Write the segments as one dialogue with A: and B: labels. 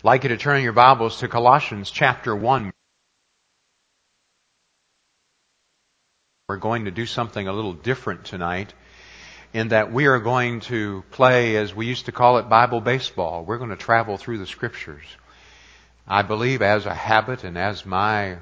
A: I'd like you to turn your Bibles to Colossians chapter 1. We're going to do something a little different tonight in that we are going to play, as we used to call it, Bible baseball. We're going to travel through the Scriptures. I believe as a habit and as my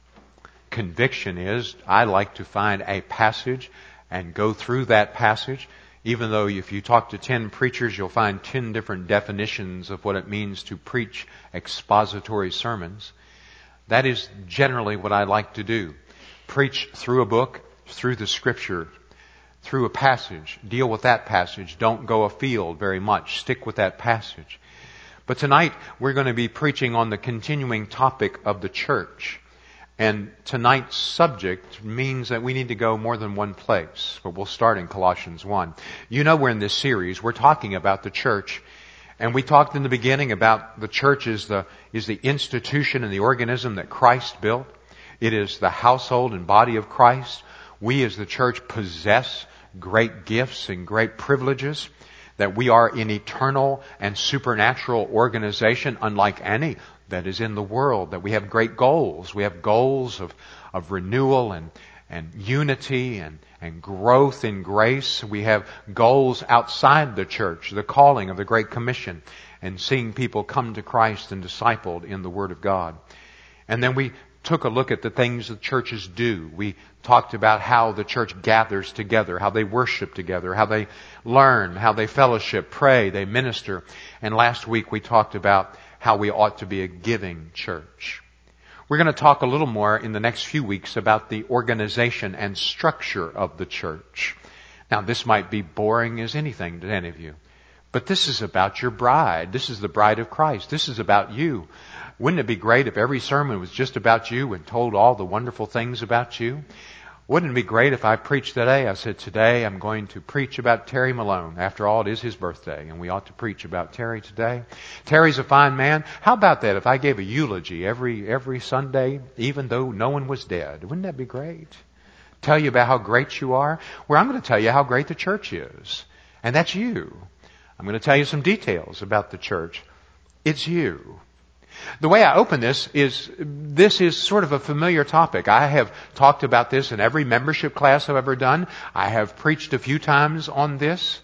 A: conviction is, I like to find a passage and go through that passage. Even though if you talk to 10 preachers, you'll find 10 different definitions of what it means to preach expository sermons. That is generally what I like to do. Preach through a book, through the Scripture, through a passage. Deal with that passage. Don't go afield very much. Stick with that passage. But tonight we're going to be preaching on the continuing topic of the church. And tonight's subject means that we need to go more than one place. But we'll start in Colossians 1. You know we're in this series. We're talking about the church. And we talked in the beginning about the church is the institution and the organism that Christ built. It is the household and body of Christ. We as the church possess great gifts and great privileges. That we are an eternal and supernatural organization unlike any that is in the world, that we have great goals. We have goals of renewal and unity and growth in grace. We have goals outside the church, the calling of the Great Commission and seeing people come to Christ and discipled in the Word of God. And then we took a look at the things that churches do. We talked about how the church gathers together, how they worship together, how they learn, how they fellowship, pray, they minister. And last week we talked about how we ought to be a giving church. We're going to talk a little more in the next few weeks about the organization and structure of the church. Now, this might be boring as anything to any of you, but this is about your bride. This is the bride of Christ. This is about you. Wouldn't it be great if every sermon was just about you and told all the wonderful things about you? Wouldn't it be great if I preached today? I said, today I'm going to preach about Terry Malone. After all, it is his birthday, and we ought to preach about Terry today. Terry's a fine man. How about that if I gave a eulogy every Sunday, even though no one was dead? Wouldn't that be great? Tell you about how great you are? Well, I'm going to tell you how great the church is. And that's you. I'm going to tell you some details about the church. It's you. The way I open this is sort of a familiar topic. I have talked about this in every membership class I've ever done. I have preached a few times on this.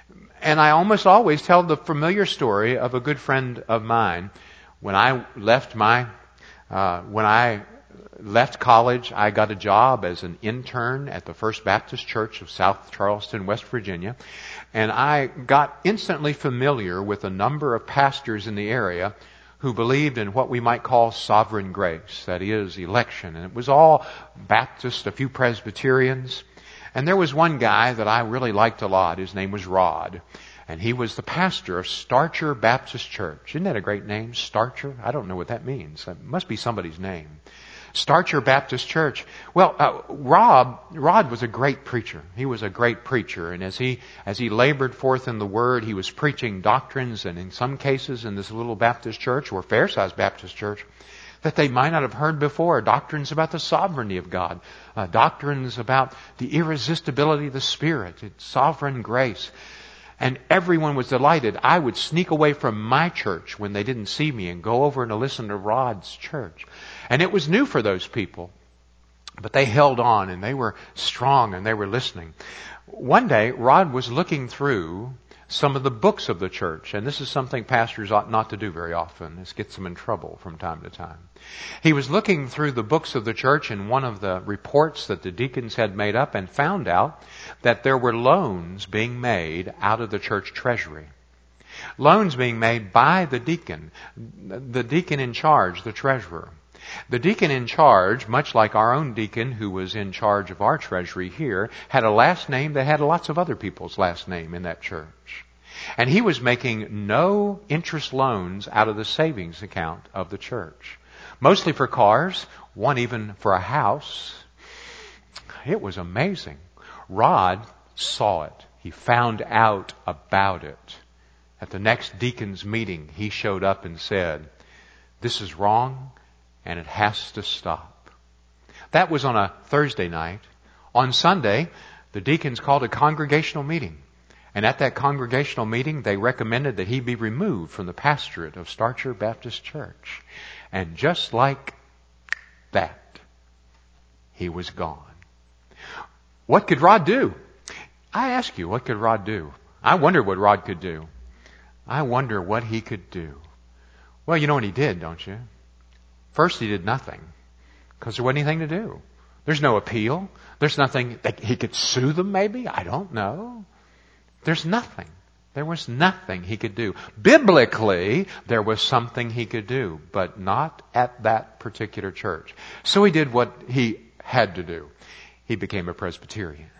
A: And I almost always tell the familiar story of a good friend of mine. When I left college, I got a job as an intern at the First Baptist Church of South Charleston, West Virginia. And I got instantly familiar with a number of pastors in the area who believed in what we might call sovereign grace, that is, election. And it was all Baptist, a few Presbyterians. And there was one guy that I really liked a lot. His name was Rod. And he was the pastor of Starcher Baptist Church. Isn't that a great name, Starcher? I don't know what that means. It must be somebody's name. Starcher Baptist Church. Well, Rod was a great preacher. He was a great preacher. And as he labored forth in the Word, he was preaching doctrines, and in some cases in this little Baptist church, or fair-sized Baptist church, that they might not have heard before. Doctrines about the sovereignty of God. Doctrines about the irresistibility of the Spirit. It's sovereign grace. And everyone was delighted. I would sneak away from my church when they didn't see me and go over and listen to Rod's church. And it was new for those people. But they held on and they were strong and they were listening. One day, Rod was looking through some of the books of the church. And this is something pastors ought not to do very often. This gets them in trouble from time to time. He was looking through the books of the church in one of the reports that the deacons had made up and found out that there were loans being made out of the church treasury. Loans being made by the deacon in charge, the treasurer. The deacon in charge, much like our own deacon who was in charge of our treasury here, had a last name that had lots of other people's last name in that church. And he was making no interest loans out of the savings account of the church. Mostly for cars, one even for a house. It was amazing. Rod saw it. He found out about it. At the next deacon's meeting, he showed up and said, "This is wrong, and it has to stop." That was on a Thursday night. On Sunday, the deacons called a congregational meeting. And at that congregational meeting, they recommended that he be removed from the pastorate of Starcher Baptist Church. And just like that, he was gone. What could Rod do? I ask you, what could Rod do? I wonder what Rod could do. I wonder what he could do. Well, you know what he did, don't you? First, he did nothing, because there wasn't anything to do. There's no appeal. There's nothing that he could sue them, maybe. I don't know. There's nothing. There was nothing he could do. Biblically, there was something he could do, but not at that particular church. So he did what he had to do. He became a Presbyterian.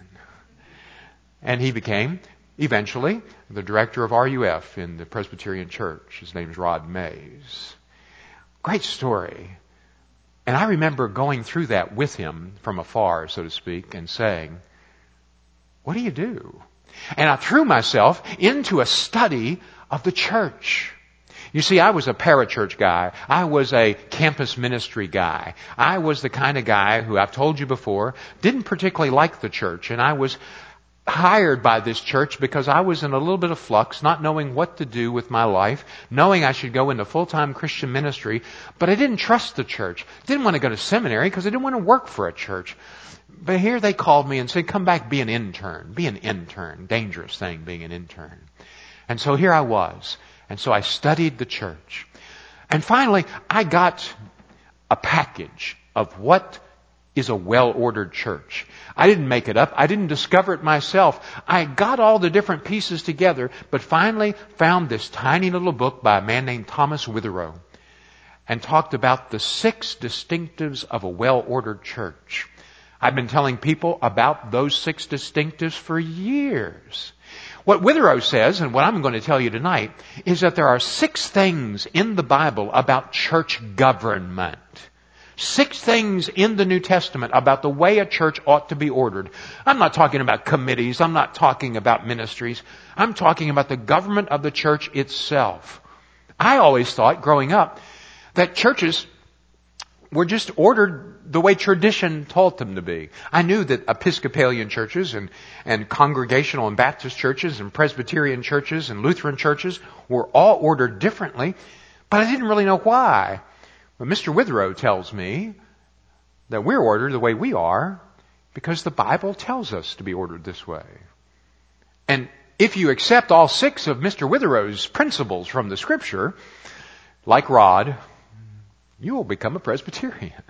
A: And he became, eventually, the director of RUF in the Presbyterian Church. His name is Rod Mays. Great story. And I remember going through that with him from afar, so to speak, and saying, what do you do? And I threw myself into a study of the church. You see, I was a parachurch guy. I was a campus ministry guy. I was the kind of guy who, I've told you before, didn't particularly like the church. And I was hired by this church because I was in a little bit of flux, not knowing what to do with my life, knowing I should go into full-time Christian ministry, but I didn't trust the church. Didn't want to go to seminary because I didn't want to work for a church. But here they called me and said, come back, be an intern. Be an intern. Dangerous thing, being an intern. And so here I was. And so I studied the church. And finally, I got a package of what is a well-ordered church. I didn't make it up. I didn't discover it myself. I got all the different pieces together, but finally found this tiny little book by a man named Thomas Witherow and talked about the 6 distinctives of a well-ordered church. I've been telling people about those 6 distinctives for years. What Witherow says, and what I'm going to tell you tonight, is that there are 6 things in the Bible about church government. 6 things in the New Testament about the way a church ought to be ordered. I'm not talking about committees. I'm not talking about ministries. I'm talking about the government of the church itself. I always thought, growing up, that churches were just ordered the way tradition taught them to be. I knew that Episcopalian churches and Congregational and Baptist churches and Presbyterian churches and Lutheran churches were all ordered differently, but I didn't really know why. But Mr. Witherow tells me that we're ordered the way we are because the Bible tells us to be ordered this way. And if you accept all 6 of Mr. Witherow's principles from the Scripture, like Rod, you will become a Presbyterian.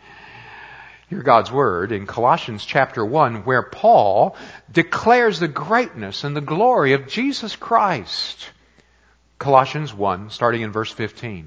A: Hear God's Word in Colossians chapter 1, where Paul declares the greatness and the glory of Jesus Christ. Colossians 1, starting in verse 15.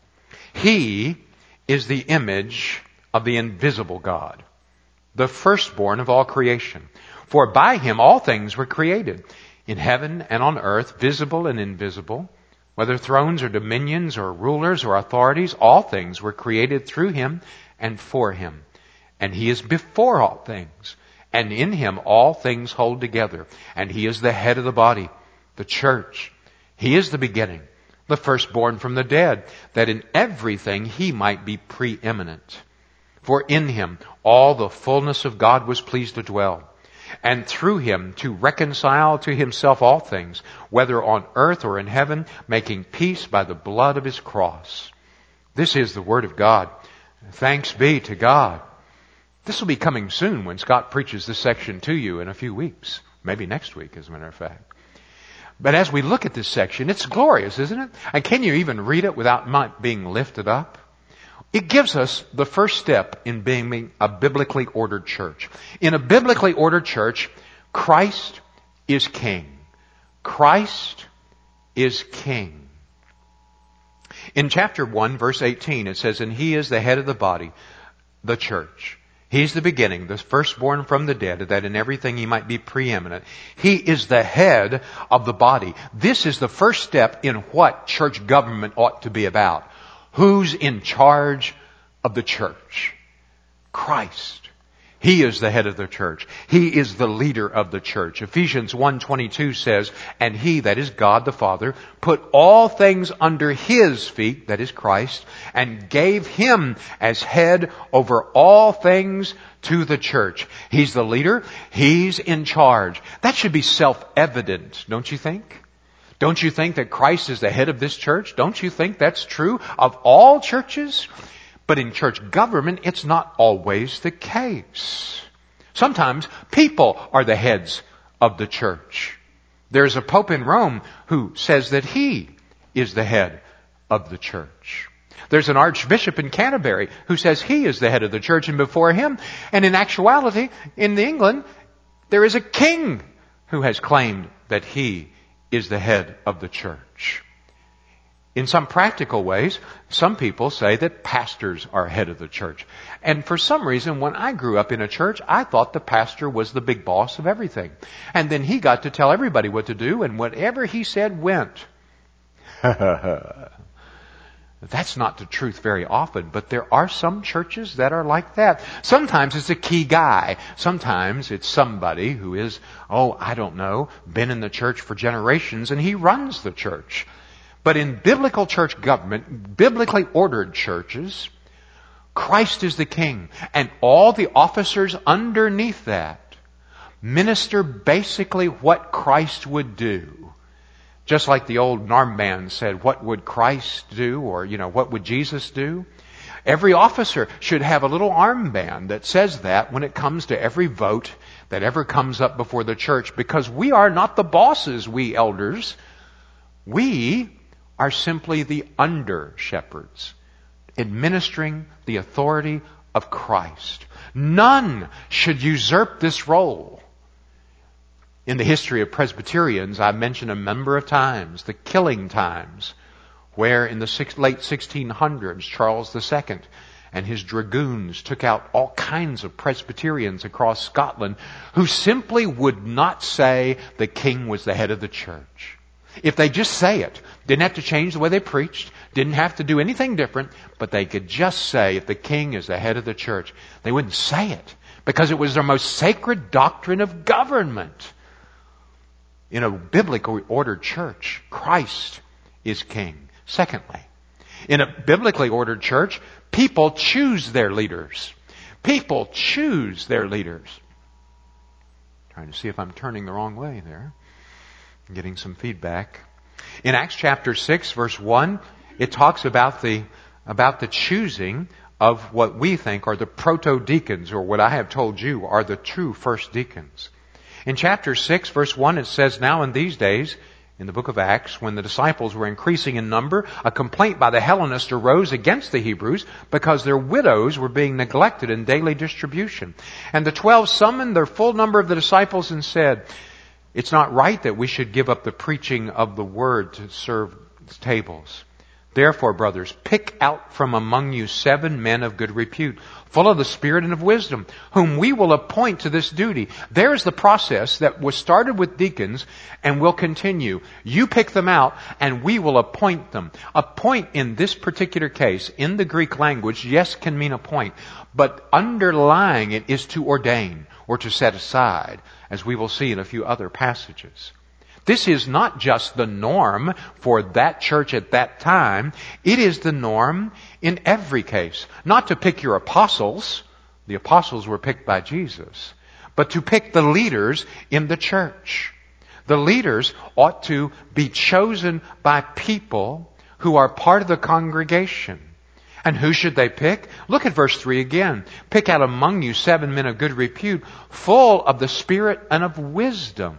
A: He is the image of the invisible God, the firstborn of all creation. For by Him all things were created, in heaven and on earth, visible and invisible. Whether thrones or dominions or rulers or authorities, all things were created through Him and for Him. And He is before all things, and in Him all things hold together. And He is the head of the body, the church. He is the beginning, the firstborn from the dead, that in everything He might be preeminent. For in Him all the fullness of God was pleased to dwell, and through Him to reconcile to Himself all things, whether on earth or in heaven, making peace by the blood of His cross. This is the Word of God. Thanks be to God. This will be coming soon when Scott preaches this section to you in a few weeks. Maybe next week, as a matter of fact. But as we look at this section, it's glorious, isn't it? And can you even read it without being lifted up? It gives us the first step in being a biblically ordered church. In a biblically ordered church, Christ is King. Christ is King. In chapter 1, verse 18, it says, and He is the head of the body, the church. He's the beginning, the firstborn from the dead, that in everything He might be preeminent. He is the head of the body. This is the first step in what church government ought to be about. Who's in charge of the church? Christ. He is the head of the church. He is the leader of the church. Ephesians 1:22 says, and He, that is God the Father, put all things under His feet, that is Christ, and gave Him as head over all things to the church. He's the leader. He's in charge. That should be self-evident, don't you think? Don't you think that Christ is the head of this church? Don't you think that's true of all churches? But in church government, it's not always the case. Sometimes people are the heads of the church. There's a pope in Rome who says that he is the head of the church. There's an archbishop in Canterbury who says he is the head of the church, and before him, and in actuality, in England, there is a king who has claimed that he is the head of the church. In some practical ways, some people say that pastors are head of the church. And for some reason, when I grew up in a church, I thought the pastor was the big boss of everything. And then he got to tell everybody what to do, and whatever he said went. That's not the truth very often, but there are some churches that are like that. Sometimes it's a key guy. Sometimes it's somebody who is, been in the church for generations, and he runs the church. But in biblical church government, biblically ordered churches, Christ is the king. And all the officers underneath that minister basically what Christ would do. Just like the old armband said, what would Christ do? Or, what would Jesus do? Every officer should have a little armband that says that when it comes to every vote that ever comes up before the church. Because we are not the bosses, we elders. We are simply the under-shepherds, administering the authority of Christ. None should usurp this role. In the history of Presbyterians, I've mentioned a number of times, the killing times, where in the late 1600s, Charles II and his dragoons took out all kinds of Presbyterians across Scotland who simply would not say the king was the head of the church. If they just say it, didn't have to change the way they preached, didn't have to do anything different, but they could just say if the king is the head of the church. They wouldn't say it because it was their most sacred doctrine of government. In a biblically ordered church, Christ is king. Secondly, in a biblically ordered church, people choose their leaders. People choose their leaders. Trying to see if I'm turning the wrong way there. I'm getting some feedback. In Acts chapter 6, verse 1, it talks about the choosing of what we think are the proto-deacons, or what I have told you are the true first deacons. In chapter 6, verse 1, it says, now in these days, in the book of Acts, when the disciples were increasing in number, a complaint by the Hellenists arose against the Hebrews because their widows were being neglected in daily distribution. And the 12 summoned their full number of the disciples and said, it's not right that we should give up the preaching of the word to serve tables. Therefore, brothers, pick out from among you 7 men of good repute, full of the Spirit and of wisdom, whom we will appoint to this duty. There's the process that was started with deacons and will continue. You pick them out and we will appoint them. Appoint in this particular case, in the Greek language, yes, can mean appoint, but underlying it is to ordain or to set aside, as we will see in a few other passages. This is not just the norm for that church at that time. It is the norm in every case. Not to pick your apostles. The apostles were picked by Jesus. But to pick the leaders in the church. The leaders ought to be chosen by people who are part of the congregation. And who should they pick? Look at verse 3 again. Pick out among you 7 men of good repute, full of the Spirit and of wisdom.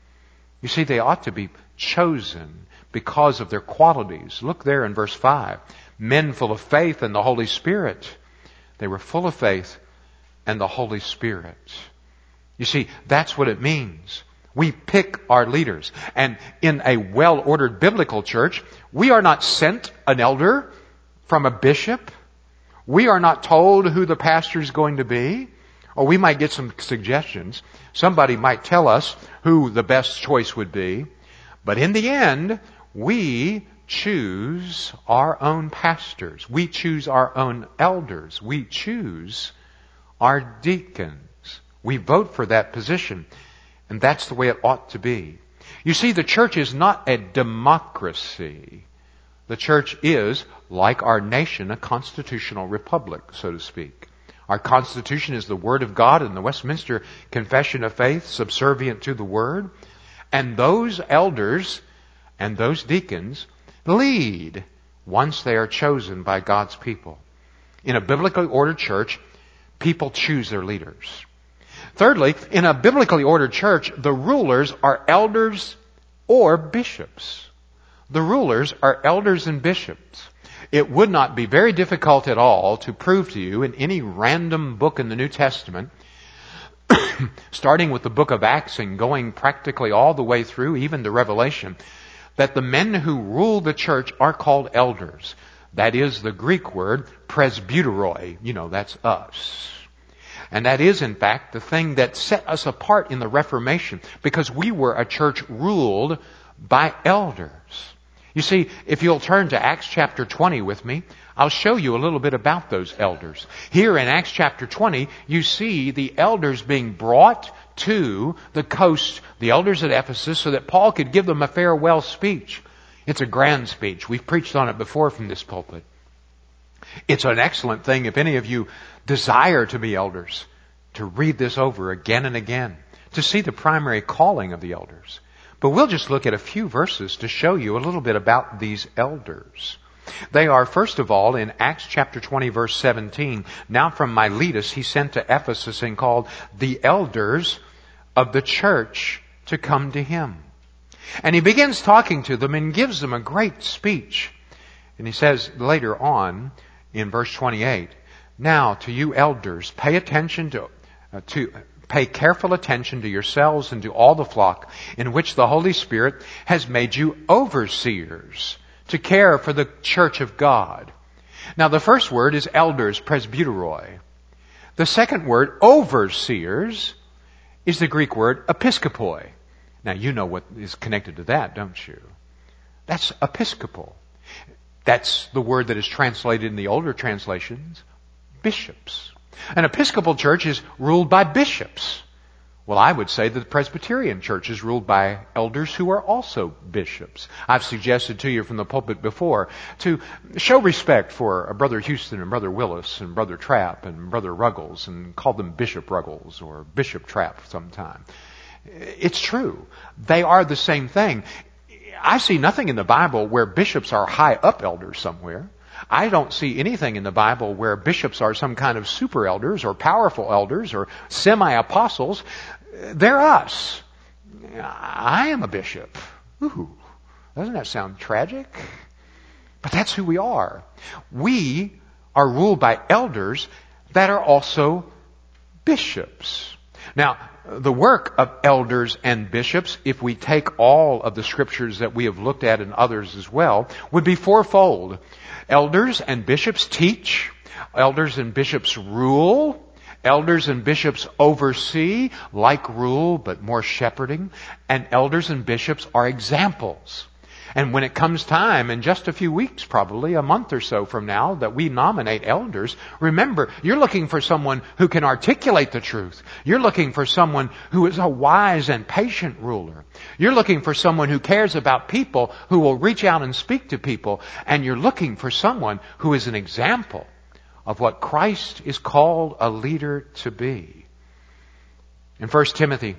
A: You see, they ought to be chosen because of their qualities. Look there in verse 5. Men full of faith and the Holy Spirit. They were full of faith and the Holy Spirit. You see, that's what it means. We pick our leaders. And in a well-ordered biblical church, we are not sent an elder from a bishop. We are not told who the pastor is going to be. Or we might get some suggestions. Somebody might tell us who the best choice would be. But in the end, we choose our own pastors. We choose our own elders. We choose our deacons. We vote for that position. And that's the way it ought to be. You see, the church is not a democracy. The church is, like our nation, a constitutional republic, so to speak. Our Constitution is the Word of God and the Westminster Confession of Faith, subservient to the Word. And those elders and those deacons lead once they are chosen by God's people. In a biblically ordered church, people choose their leaders. Thirdly, in a biblically ordered church, the rulers are elders or bishops. The rulers are elders and bishops. It would not be very difficult at all to prove to you in any random book in the New Testament, starting with the book of Acts and going practically all the way through, even to Revelation, that the men who rule the church are called elders. That is the Greek word presbyteroi. You know, that's us. And that is, in fact, the thing that set us apart in the Reformation, because we were a church ruled by elders. You see, if you'll turn to Acts chapter 20 with me, I'll show you a little bit about those elders. Here in Acts chapter 20, you see the elders being brought to the coast, the elders at Ephesus, so that Paul could give them a farewell speech. It's a grand speech. We've preached on it before from this pulpit. It's an excellent thing, if any of you desire to be elders, to read this over again and again, to see the primary calling of the elders. But we'll just look at a few verses to show you a little bit about these elders. They are, first of all, in Acts chapter 20, verse 17. Now from Miletus he sent to Ephesus and called the elders of the church to come to him. And he begins talking to them and gives them a great speech. And he says later on in verse 28, now to you elders, pay careful attention to yourselves and to all the flock in which the Holy Spirit has made you overseers to care for the church of God. Now the first word is elders, presbyteroi. The second word, overseers, is the Greek word episkopoi. Now you know what is connected to that, don't you? That's episcopal. That's the word that is translated in the older translations, bishops. An Episcopal church is ruled by bishops. Well, I would say that the Presbyterian church is ruled by elders who are also bishops. I've suggested to you from the pulpit before to show respect for Brother Houston and Brother Willis and Brother Trapp and Brother Ruggles and call them Bishop Ruggles or Bishop Trapp sometime. It's true. They are the same thing. I see nothing in the Bible where bishops are high up elders somewhere. I don't see anything in the Bible where bishops are some kind of super elders or powerful elders or semi-apostles. They're us. I am a bishop. Ooh, doesn't that sound tragic? But that's who we are. We are ruled by elders that are also bishops. Now, the work of elders and bishops, if we take all of the scriptures that we have looked at and others as well, would be fourfold. Elders and bishops teach. Elders and bishops rule. Elders and bishops oversee, like rule, but more shepherding. And elders and bishops are examples. And when it comes time, in just a few weeks probably, a month or so from now, that we nominate elders, remember, you're looking for someone who can articulate the truth. You're looking for someone who is a wise and patient ruler. You're looking for someone who cares about people, who will reach out and speak to people. And you're looking for someone who is an example of what Christ is called a leader to be. In 1 Timothy,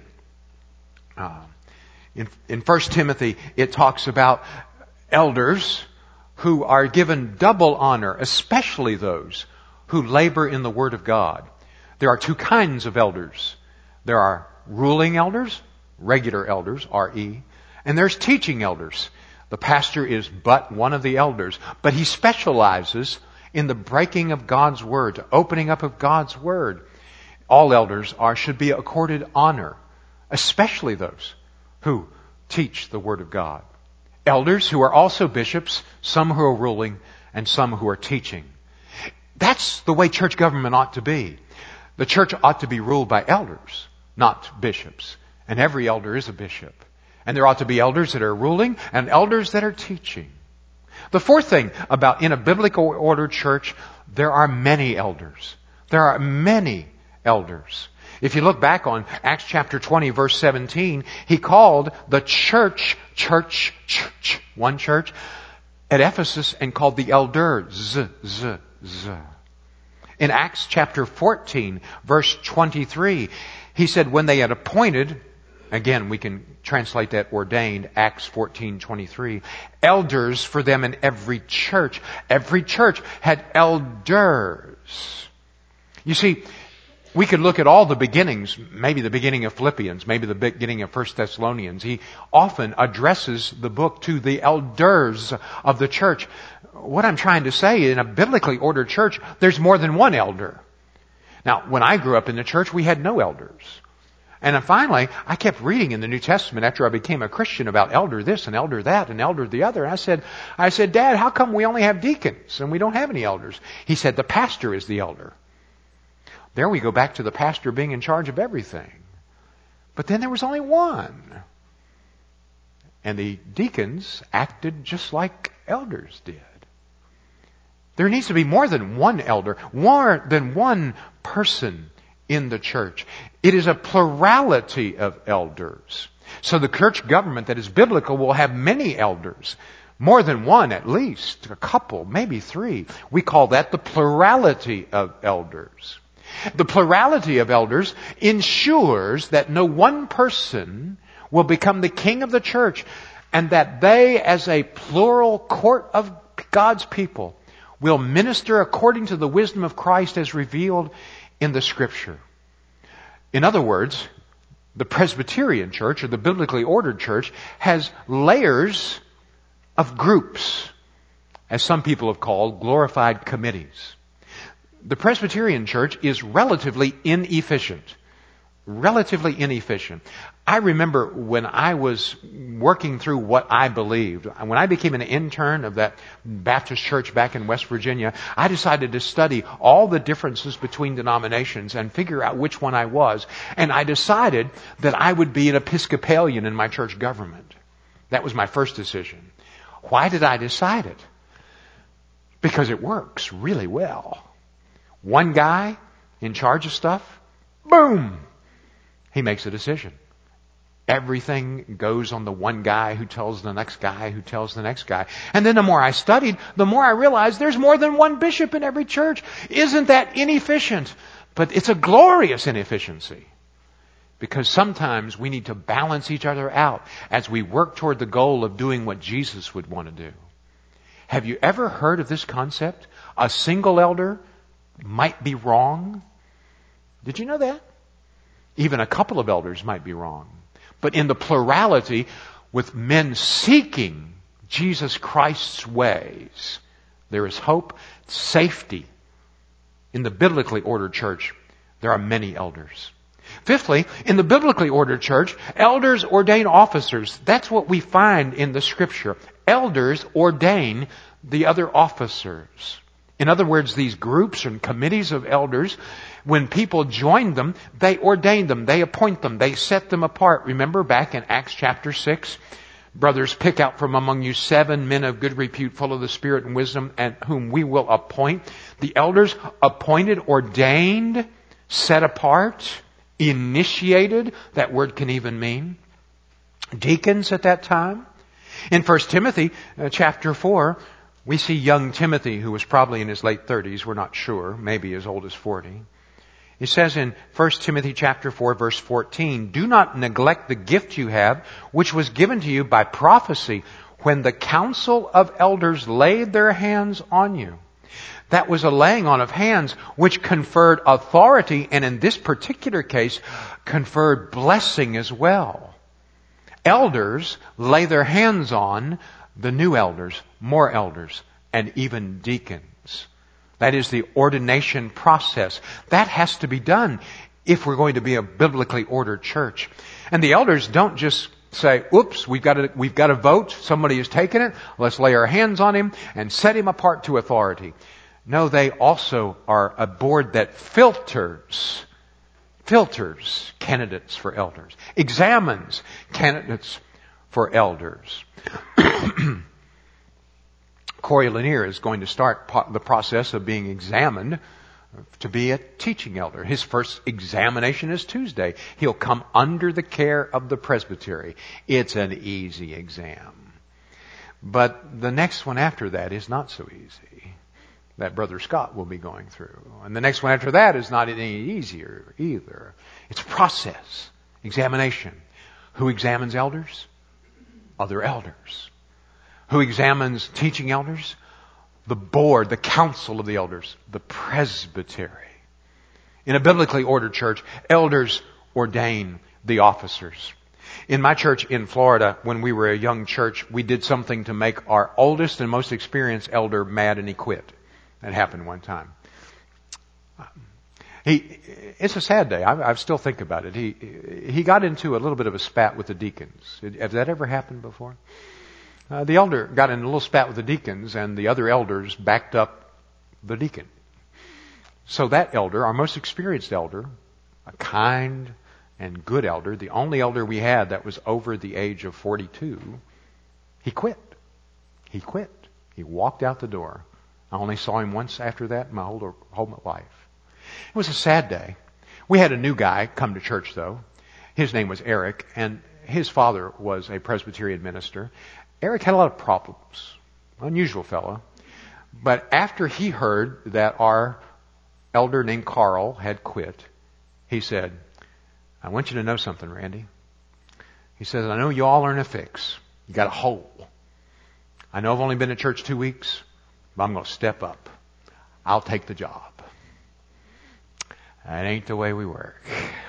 A: in 1 Timothy, it talks about elders who are given double honor, especially those who labor in the Word of God. There are two kinds of elders. There are ruling elders, regular elders, R-E, and there's teaching elders. The pastor is but one of the elders, but he specializes in the breaking of God's Word, the opening up of God's Word. All elders should be accorded honor, especially those who teach the Word of God. Elders who are also bishops, some who are ruling, and some who are teaching. That's the way church government ought to be. The church ought to be ruled by elders, not bishops. And every elder is a bishop. And there ought to be elders that are ruling and elders that are teaching. The fourth thing about in a biblical ordered church, there are many elders. There are many elders. If you look back on Acts chapter 20, verse 17, he called the church, one church, at Ephesus, and called the elders, In Acts chapter 14, verse 23, he said when they had appointed, again we can translate that ordained, Acts 14:23, elders for them in every church. Every church had elders. You see, we could look at all the beginnings, maybe the beginning of Philippians, maybe the beginning of 1 Thessalonians. He often addresses the book to the elders of the church. What I'm trying to say, in a biblically ordered church, there's more than one elder. Now, when I grew up in the church, we had no elders. And then finally, I kept reading in the New Testament after I became a Christian about elder this and elder that and elder the other. And I said, Dad, how come we only have deacons and we don't have any elders? He said, the pastor is the elder. There we go back to the pastor being in charge of everything. But then there was only one. And the deacons acted just like elders did. There needs to be more than one elder, more than one person in the church. It is a plurality of elders. So the church government that is biblical will have many elders. More than one, at least. A couple, maybe three. We call that the plurality of elders. The plurality of elders ensures that no one person will become the king of the church, and that they, as a plural court of God's people, will minister according to the wisdom of Christ as revealed in the Scripture. In other words, the Presbyterian church, or the biblically ordered church, has layers of groups, as some people have called glorified committees. The Presbyterian church is relatively inefficient. I remember when I was working through what I believed, when I became an intern of that Baptist church back in West Virginia, I decided to study all the differences between denominations and figure out which one I was. And I decided that I would be an Episcopalian in my church government. That was my first decision. Why did I decide it? Because it works really well. One guy in charge of stuff, boom, he makes a decision. Everything goes on the one guy who tells the next guy who tells the next guy. And then the more I studied, the more I realized there's more than one bishop in every church. Isn't that inefficient? But it's a glorious inefficiency. Because sometimes we need to balance each other out as we work toward the goal of doing what Jesus would want to do. Have you ever heard of this concept? A single elder might be wrong. Did you know that? Even a couple of elders might be wrong. But in the plurality, with men seeking Jesus Christ's ways, there is hope, safety. In the biblically ordered church, there are many elders. Fifthly, in the biblically ordered church, elders ordain officers. That's what we find in the Scripture. Elders ordain the other officers. In other words, these groups and committees of elders, when people join them, they ordain them, they appoint them, they set them apart. Remember back in Acts chapter 6, brothers, pick out from among you 7 men of good repute, full of the Spirit and wisdom, and whom we will appoint. The elders appointed, ordained, set apart, initiated. That word can even mean deacons at that time. In 1 Timothy chapter 4, we see young Timothy, who was probably in his late 30s. We're not sure. Maybe as old as 40. It says in 1 Timothy chapter 4, verse 14, do not neglect the gift you have, which was given to you by prophecy, when the council of elders laid their hands on you. That was a laying on of hands which conferred authority, and in this particular case, conferred blessing as well. Elders lay their hands on the new elders, more elders, and even deacons. That is the ordination process. That has to be done if we're going to be a biblically ordered church. And the elders don't just say, oops, we've got to vote. Somebody has taken it. Let's lay our hands on him and set him apart to authority. No, they also are a board that filters candidates for elders, examines candidates for elders. Corey Lanier is going to start the process of being examined to be a teaching elder. His first examination is Tuesday. He'll come under the care of the presbytery. It's an easy exam. But the next one after that is not so easy. That Brother Scott will be going through. And the next one after that is not any easier either. It's a process. Examination. Who examines elders? Other elders. Who examines teaching elders? The board, the council of the elders, the presbytery. In a biblically ordered church, elders ordain the officers. In my church in Florida, when we were a young church, we did something to make our oldest and most experienced elder mad, and he quit. That happened one time. It's a sad day. I still think about it. He got into a little bit of a spat with the deacons. Has that ever happened before? The elder got in a little spat with the deacons, and the other elders backed up the deacon. So that elder, our most experienced elder, a kind and good elder, the only elder we had that was over the age of 42, he quit. He quit. He walked out the door. I only saw him once after that in my whole life. It was a sad day. We had a new guy come to church, though. His name was Eric, and his father was a Presbyterian minister. Eric had a lot of problems. Unusual fellow. But after he heard that our elder named Carl had quit, he said, I want you to know something, Randy. He says, I know you all are in a fix. You got a hole. I know I've only been at church 2 weeks, but I'm going to step up. I'll take the job. That ain't the way we work.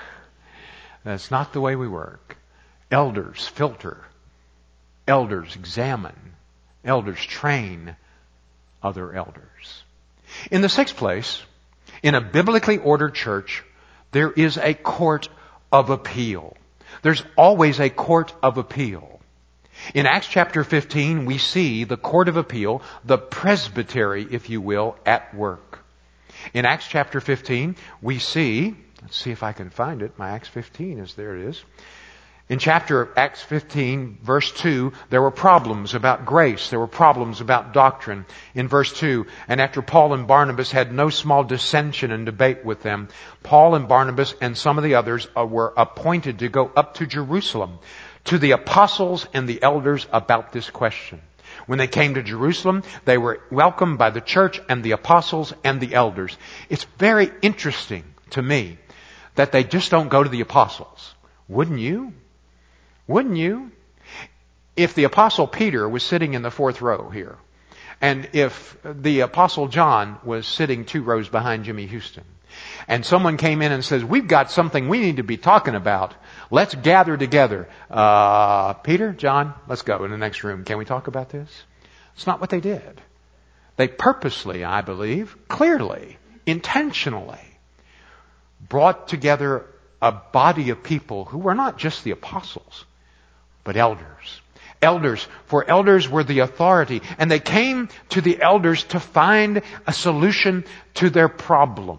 A: That's not the way we work. Elders filter. Elders examine. Elders train other elders. In the sixth place, in a biblically ordered church, there is a court of appeal. There's always a court of appeal. In Acts chapter 15, we see the court of appeal, the presbytery, if you will, at work. In Acts chapter 15, we see, let's see if I can find it. My Acts 15 there it is. In Acts 15, verse 2, there were problems about grace. There were problems about doctrine. In verse 2, and after Paul and Barnabas had no small dissension and debate with them, Paul and Barnabas and some of the others were appointed to go up to Jerusalem to the apostles and the elders about this question. When they came to Jerusalem, they were welcomed by the church and the apostles and the elders. It's very interesting to me that they just don't go to the apostles. Wouldn't you? Wouldn't you? If the Apostle Peter was sitting in the fourth row here, and if the Apostle John was sitting 2 rows behind Jimmy Houston, and someone came in and says, we've got something we need to be talking about. Let's gather together. Peter, John, let's go in the next room. Can we talk about this? It's not what they did. They purposely, I believe, clearly, intentionally brought together a body of people who were not just the apostles, but elders. Elders, for elders were the authority. And they came to the elders to find a solution to their problem.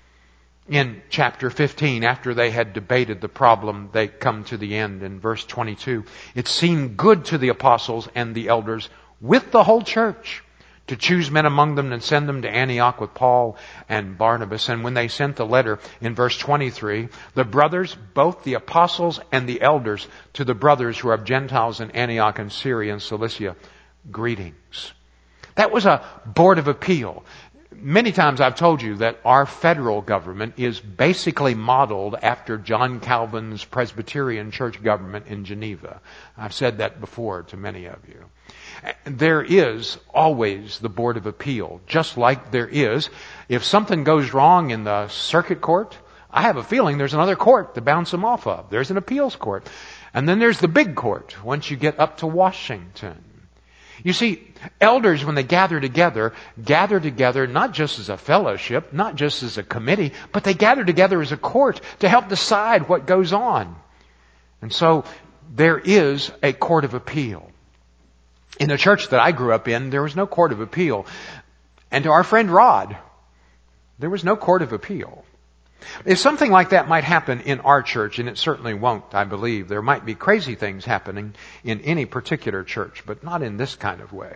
A: In chapter 15, after they had debated the problem, they come to the end in verse 22. It seemed good to the apostles and the elders with the whole church to choose men among them and send them to Antioch with Paul and Barnabas. And when they sent the letter in verse 23, the brothers, both the apostles and the elders, to the brothers who are Gentiles in Antioch and Syria and Cilicia, greetings. That was a board of appeal. Many times I've told you that our federal government is basically modeled after John Calvin's Presbyterian church government in Geneva. I've said that before to many of you. There is always the Board of Appeal, just like there is. If something goes wrong in the circuit court, I have a feeling there's another court to bounce them off of. There's an appeals court. And then there's the big court once you get up to Washington. You see, elders, when they gather together not just as a fellowship, not just as a committee, but they gather together as a court to help decide what goes on. And so there is a court of appeal. In the church that I grew up in, there was no court of appeal. And to our friend Rod, there was no court of appeal. If something like that might happen in our church, and it certainly won't, I believe, there might be crazy things happening in any particular church, but not in this kind of way.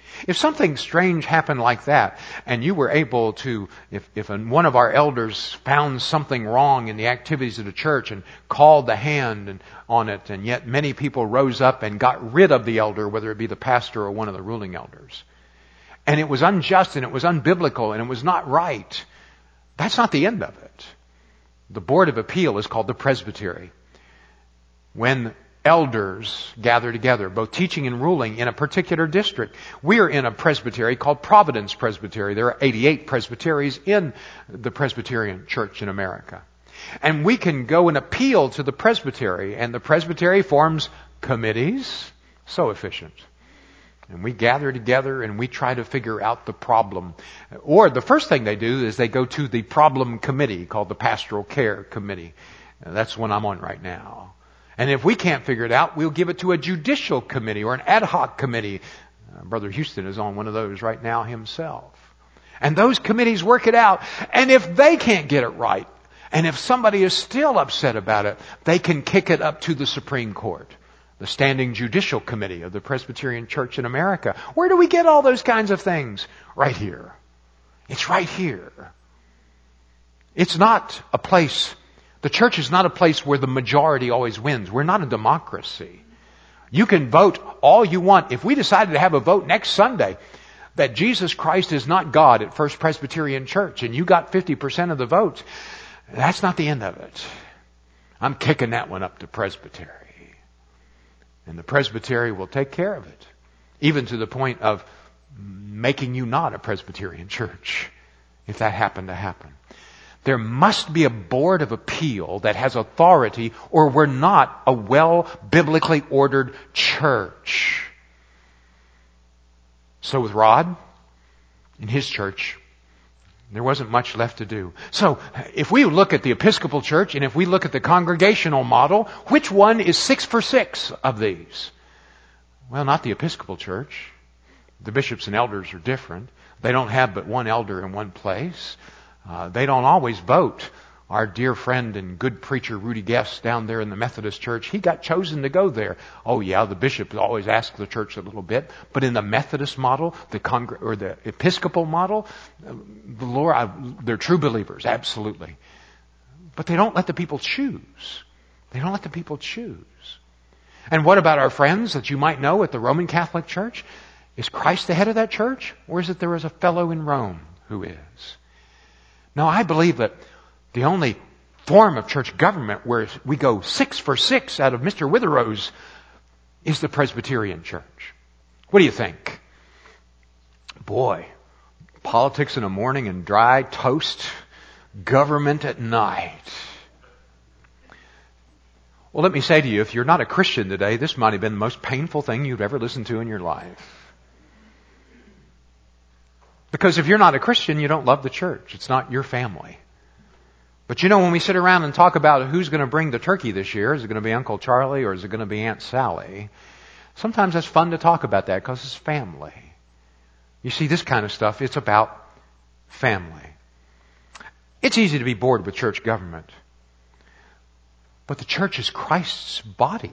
A: If something strange happened like that, and you were able to, if one of our elders found something wrong in the activities of the church and called the hand on it, and yet many people rose up and got rid of the elder, whether it be the pastor or one of the ruling elders, and it was unjust and it was unbiblical and it was not right, that's not the end of it. The Board of Appeal is called the Presbytery. When elders gather together, both teaching and ruling in a particular district. We are in a presbytery called Providence Presbytery. There are 88 presbyteries in the Presbyterian Church in America. And we can go and appeal to the presbytery, and the presbytery forms committees. So efficient. And we gather together and we try to figure out the problem. Or the first thing they do is they go to the problem committee called the Pastoral Care Committee. That's one I'm on right now. And if we can't figure it out, we'll give it to a judicial committee or an ad hoc committee. Brother Houston is on one of those right now himself. And those committees work it out. And if they can't get it right, and if somebody is still upset about it, they can kick it up to the Supreme Court, the Standing Judicial Committee of the Presbyterian Church in America. Where do we get all those kinds of things? Right here. It's right here. It's not a place. The church is not a place where the majority always wins. We're not a democracy. You can vote all you want. If we decided to have a vote next Sunday that Jesus Christ is not God at First Presbyterian Church and you got 50% of the votes, that's not the end of it. I'm kicking that one up to Presbytery. And the Presbytery will take care of it. Even to the point of making you not a Presbyterian church, if that happened to happen. There must be a board of appeal that has authority, or we're not a well-biblically ordered church. So with Rod, in his church, there wasn't much left to do. So if we look at the Episcopal Church and if we look at the congregational model, which one is 6 for 6 of these? Well, not the Episcopal Church. The bishops and elders are different. They don't have but one elder in one place. They don't always vote. Our dear friend and good preacher Rudy Guest down there in the Methodist Church, he got chosen to go there. Oh yeah, the bishop always asks the church a little bit. But in the Methodist model, the Episcopal model, the Lord, they're true believers, absolutely. But they don't let the people choose. They don't let the people choose. And what about our friends that you might know at the Roman Catholic Church? Is Christ the head of that church? Or is it there is a fellow in Rome who is? Now, I believe that the only form of church government where we go 6 for 6 out of Mr. Witherow's is the Presbyterian Church. What do you think? Boy, politics in the morning and dry toast, government at night. Well, let me say to you, if you're not a Christian today, this might have been the most painful thing you've ever listened to in your life. Because if you're not a Christian, you don't love the church. It's not your family. But you know, when we sit around and talk about who's going to bring the turkey this year, is it going to be Uncle Charlie or is it going to be Aunt Sally? Sometimes it's fun to talk about that because it's family. You see, this kind of stuff, it's about family. It's easy to be bored with church government. But the church is Christ's body.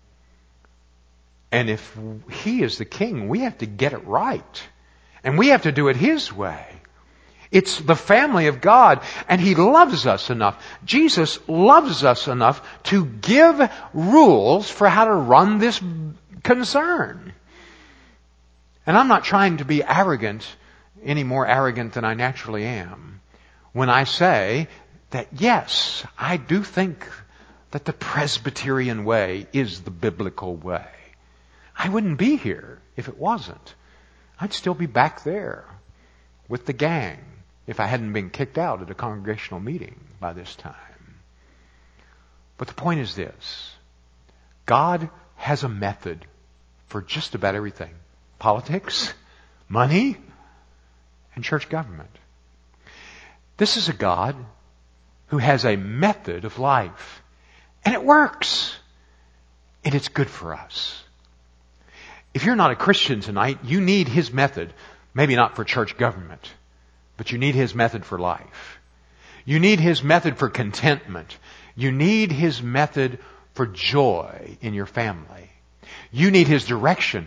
A: And if He is the king, we have to get it right. And we have to do it His way. It's the family of God, and He loves us enough. Jesus loves us enough to give rules for how to run this concern. And I'm not trying to be arrogant, any more arrogant than I naturally am, when I say that yes, I do think that the Presbyterian way is the biblical way. I wouldn't be here if it wasn't. I'd still be back there with the gang if I hadn't been kicked out at a congregational meeting by this time. But the point is this. God has a method for just about everything. Politics, money, and church government. This is a God who has a method of life. And it works. And it's good for us. If you're not a Christian tonight, you need His method. Maybe not for church government, but you need His method for life. You need His method for contentment. You need His method for joy in your family. You need His direction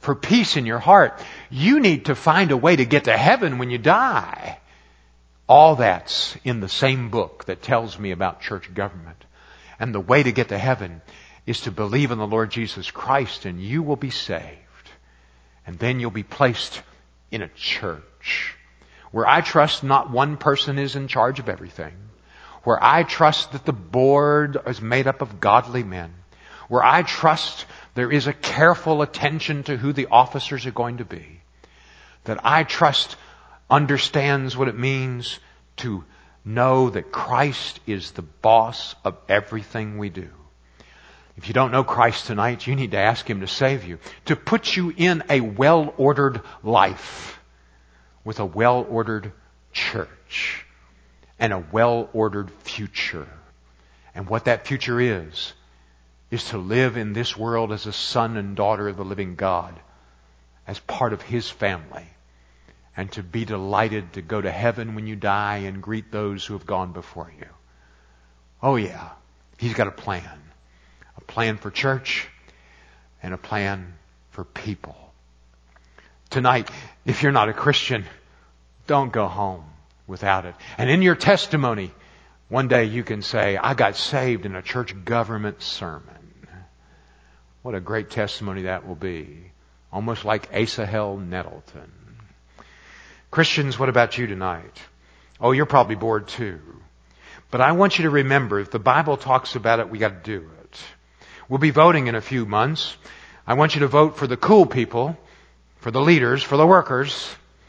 A: for peace in your heart. You need to find a way to get to heaven when you die. All that's in the same book that tells me about church government. And the way to get to heaven is to believe in the Lord Jesus Christ, and you will be saved. And then you'll be placed in a church where I trust not one person is in charge of everything, where I trust that the board is made up of godly men, where I trust there is a careful attention to who the officers are going to be, that I trust understands what it means to know that Christ is the boss of everything we do. If you don't know Christ tonight, you need to ask Him to save you, to put you in a well-ordered life with a well-ordered church and a well-ordered future. And what that future is to live in this world as a son and daughter of the living God, as part of His family, and to be delighted to go to heaven when you die and greet those who have gone before you. Oh yeah, He's got a plan. A plan for church and a plan for people. Tonight, if you're not a Christian, don't go home without it. And in your testimony, one day you can say, I got saved in a church government sermon. What a great testimony that will be. Almost like Asahel Nettleton. Christians, what about you tonight? Oh, you're probably bored too. But I want you to remember, if the Bible talks about it, we got to do it. We'll be voting in a few months. I want you to vote for the cool people, for the leaders, for the workers.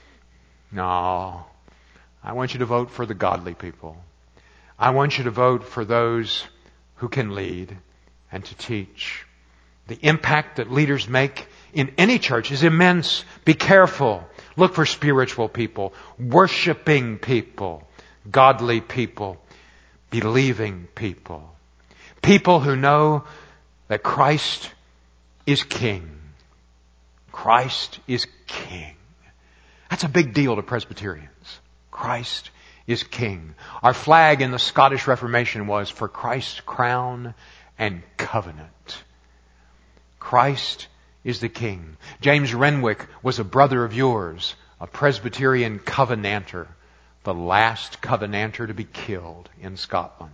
A: No. I want you to vote for the godly people. I want you to vote for those who can lead and to teach. The impact that leaders make in any church is immense. Be careful. Look for spiritual people, worshiping people, godly people, believing people. People who know that Christ is King. Christ is King. That's a big deal to Presbyterians. Christ is King. Our flag in the Scottish Reformation was for Christ's crown and covenant. Christ is the King. James Renwick was a brother of yours, a Presbyterian Covenanter, the last Covenanter to be killed in Scotland.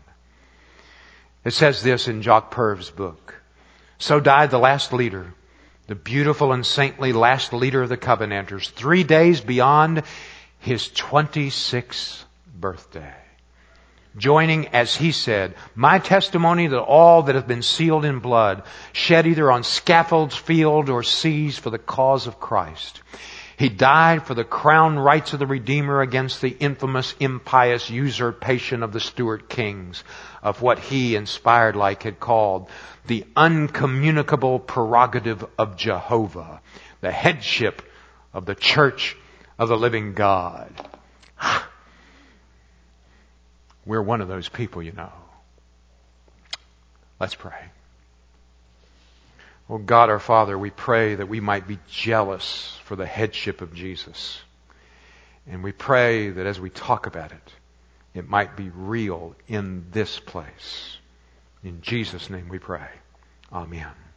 A: It says this in Jock Purv's book. So died the last leader, the beautiful and saintly last leader of the Covenanters, 3 days beyond his 26th birthday. Joining, as he said, my testimony that all that have been sealed in blood, shed either on scaffolds, field, or seas for the cause of Christ. He died for the crown rights of the Redeemer against the infamous, impious usurpation of the Stuart kings, of what he, inspired like, had called the uncommunicable prerogative of Jehovah, the headship of the church of the living God. We're one of those people, you know. Let's pray. Oh God, our Father, we pray that we might be jealous for the headship of Jesus. And we pray that as we talk about it, it might be real in this place. In Jesus' name we pray. Amen.